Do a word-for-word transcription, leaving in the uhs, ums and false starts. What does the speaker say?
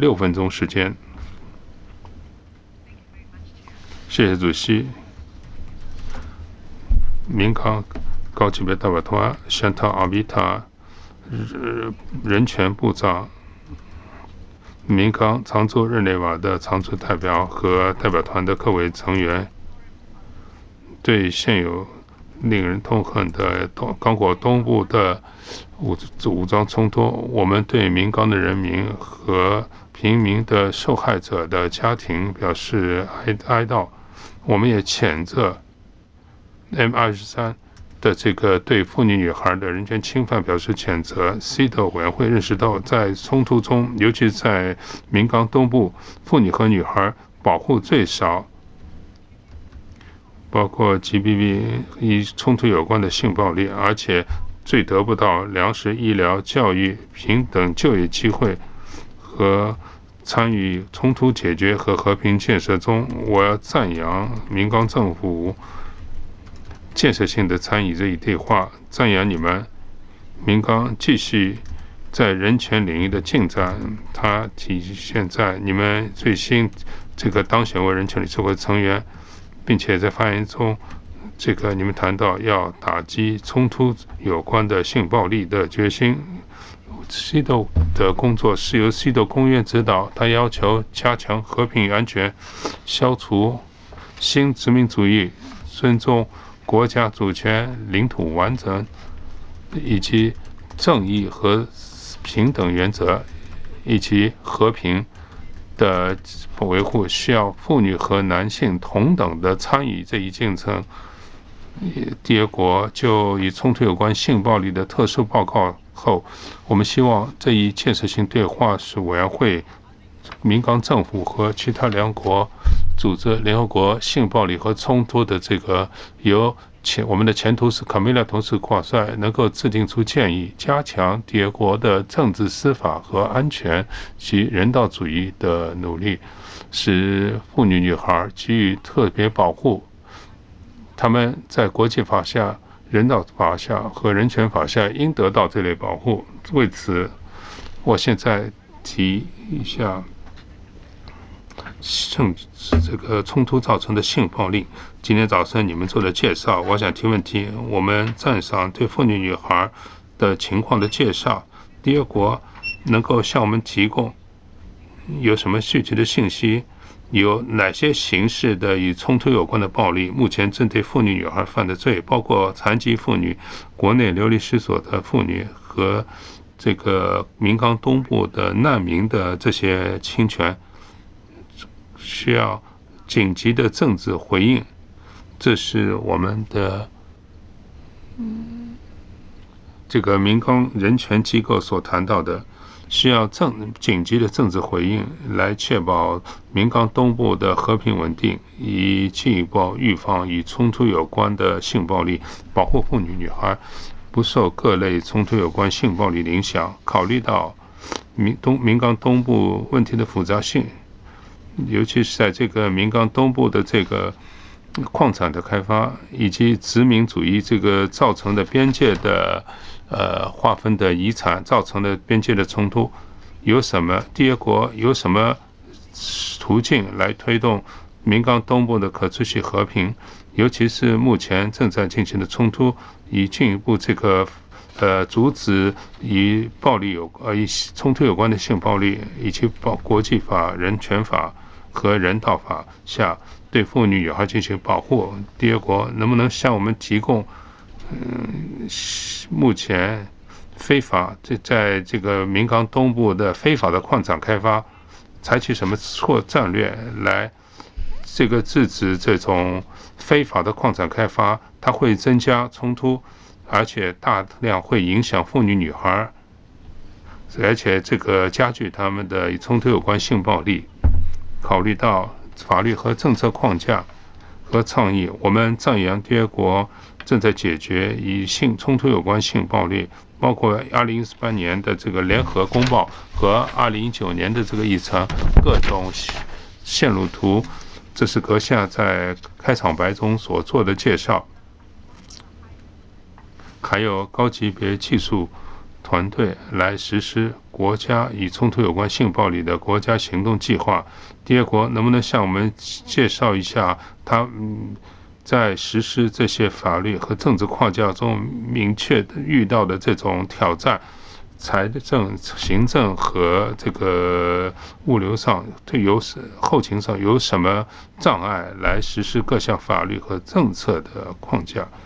六分钟时间。谢谢主席。民康高级别代表团香塔阿比塔人权部长，民康常驻日内瓦的常驻代表和代表团的各位成员，对现有令人痛恨的刚果东部的武武装冲突，我们对民刚的人民和平民的受害者的家庭表示哀哀悼。我们也谴责 M 二十三的这个对妇女女孩的人权侵犯表示谴责。C 的委员会认识到，在冲突中，尤其在民刚东部，妇女和女孩保护最少，包括 G B V 与冲突有关的性暴力，而且最得不到粮食、医疗、教育、平等就业机会和参与冲突解决和和平建设中。我要赞扬民刚政府建设性的参与这一对话，赞扬你们民刚继续在人权领域的进展。它体现在你们最新这个当选为人权理事会成员，并且在发言中，这个你们谈到要打击冲突有关的性暴力的决心。西斗的工作是由西斗公约指导，他要求加强和平与安全，消除新殖民主义，尊重国家主权、领土完整以及正义和平等原则，以及和平的维护，需要妇女和男性同等的参与这一进程。第二国就与冲突有关性暴力的特殊报告后，我们希望这一建设性对话是委员会、民刚政府和其他两国组织联合国性暴力和冲突的这个由前我们的前同事卡梅拉同事挂帅，能够制定出建议，加强敌国的政治、司法和安全及人道主义的努力，使妇女、女孩给予特别保护。他们在国际法下、人道法下和人权法下应得到这类保护。为此，我现在提一下性这个冲突造成的性暴力。今天早上你们做的介绍，我想提问题。我们赞赏对妇女、女孩的情况的介绍。第二国能够向我们提供有什么具体的信息？有哪些形式的与冲突有关的暴力目前针对妇女、女孩犯的罪，包括残疾妇女、国内流离失所的妇女和这个民刚东部的难民的这些侵权，需要紧急的政治回应。这是我们的这个民刚人权机构所谈到的，需要政紧急的政治回应，来确保民刚东部的和平稳定，以进一步预防与冲突有关的性暴力，保护妇女、女孩不受各类冲突有关性暴力的影响。考虑到民东民刚东部问题的复杂性，尤其是在这个民刚东部的这个矿产的开发，以及殖民主义这个造成的边界的呃划分的遗产造成的边界的冲突，有什么第二国有什么途径来推动民刚东部的可持续和平？尤其是目前正在进行的冲突，以进一步这个呃阻止与暴力有呃与冲突有关的性暴力，以及保国际法、人权法和人道法下对妇女、女孩进行保护。第二国能不能向我们提供，嗯，目前非法这在这个民刚东部的非法的矿产开发，采取什么措战略来这个制止这种非法的矿产开发？它会增加冲突，而且大量会影响妇女、女孩，而且这个加剧他们的与冲突有关性暴力。考虑到法律和政策框架和倡议，我们赞扬第二国正在解决与性冲突有关性暴力，包括二零一八年的这个联合公报和二零一九年的这个议程各种线路图。这是阁下在开场白中所做的介绍。还有高级别技术团队来实施国家与冲突有关性暴力的国家行动计划？第二国能不能向我们介绍一下他在实施这些法律和政治框架中明确遇到的这种挑战？财政、行政和这个物流上，对有后勤上有什么障碍来实施各项法律和政策的框架？